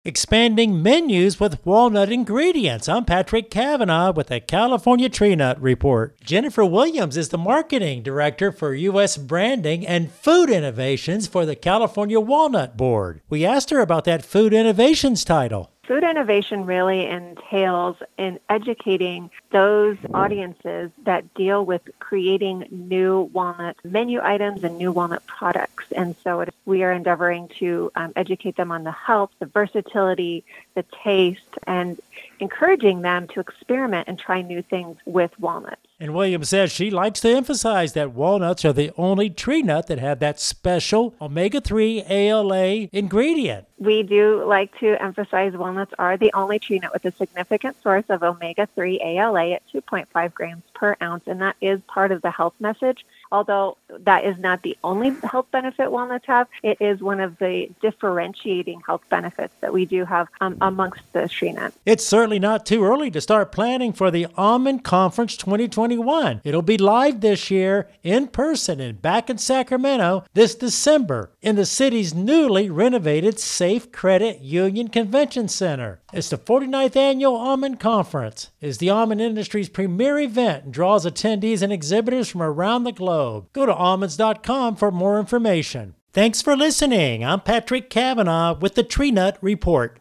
expanding menus with walnut ingredients. I'm Patrick Cavanaugh with the California Tree Nut Report. Jennifer Williams is the marketing director for U.S. branding and food innovations for the California Walnut Board. We asked her about that food innovations title. Food innovation really entails in educating those audiences that deal with creating new walnut menu items and new walnut products. And so we are endeavoring to educate them on the health, the versatility, the taste, and encouraging them to experiment and try new things with walnuts. And Williams says she likes to emphasize that walnuts are the only tree nut that have that special omega-3 ALA ingredient. We do like to emphasize walnuts are the only tree nut with a significant source of omega-3 ALA at 2.5 grams per ounce, and that is part of the health message. Although that is not the only health benefit walnuts have, it is one of the differentiating health benefits that we do have amongst the tree nut. It's certainly not too early to start planning for the Almond Conference 2021. It'll be live this year in person and back in Sacramento this December in the city's newly renovated Safe Credit Union Convention Center. It's the 49th Annual Almond Conference. It's the almond industry's premier event and draws attendees and exhibitors from around the globe. Go to almonds.com for more information. Thanks for listening. I'm Patrick Cavanaugh with the Tree Nut Report.